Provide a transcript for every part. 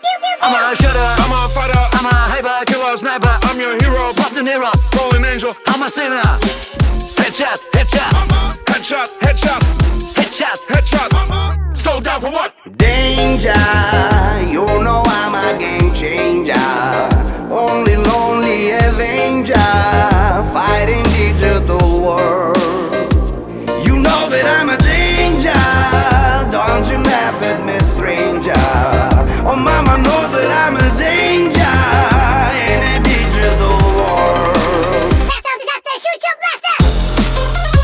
I'm a shooter, I'm a fighter, I'm a hyper killer sniper. I'm your hero, Pop the Nero, fallen angel. I'm a sinner. Headshot, headshot, Headshot, headshot, headshot. headshot. Slow down for what? Danger, you know I'm a game changer. Only lonely avenger, fighting digital world. You know that I'm a danger, don't you laugh at me, stranger. Oh mama, know that I'm a danger in a digital world. Disaster, disaster, shoot your blaster!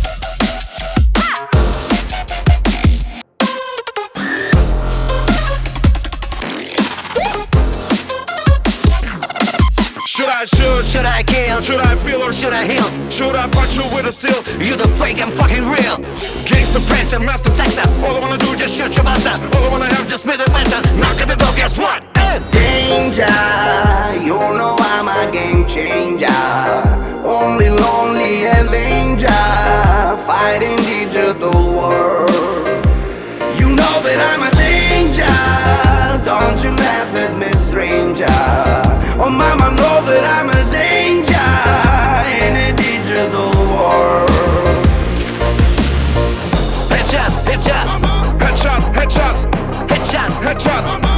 Should I shoot? Should I kill? Should I feel or Should I heal? Should I punch you with a steel? You the fake, I'm fucking real. Gangsta Prince and master Texas. all I wanna do Just just shoot your master. all I wanna have Just made a master. Knock at the door, guess what? Danger, you know I'm a game changer. Only lonely avenger, fighting digital world. You know that I'm a danger, don't you laugh at me, stranger. Oh mama, know that I'm a danger in a digital world. Headshot, headshot, headshot, headshot, headshot. headshot.